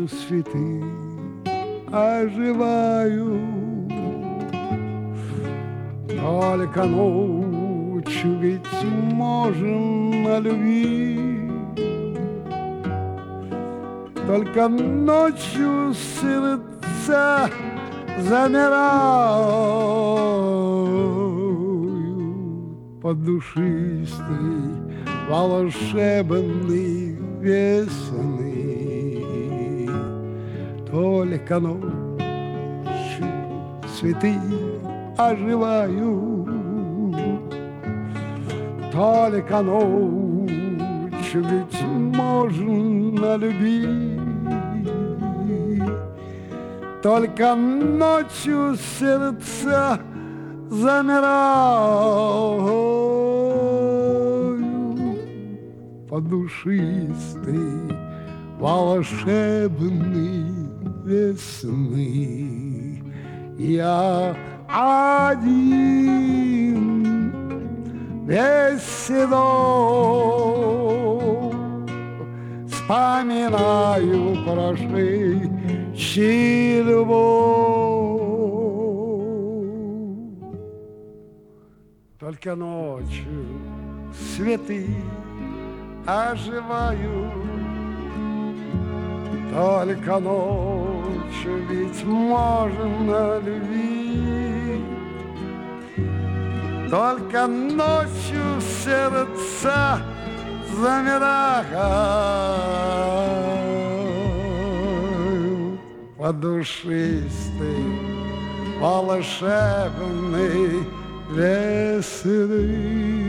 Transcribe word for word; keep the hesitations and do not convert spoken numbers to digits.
ночью цветы оживают, только ночью ведь можно любить, только ночью сердца замирают под душистой волшебной весны. Только ночью цветы оживают, только ночью ведь можно любить, только ночью сердца замирают под душистой волшебной весны. Я один, весь седой, вспоминаю прошедший любовь. Только ночью цветы оживают, только ночью ведь можно любить, только ночью сердца замирают под душистой волшебной весны.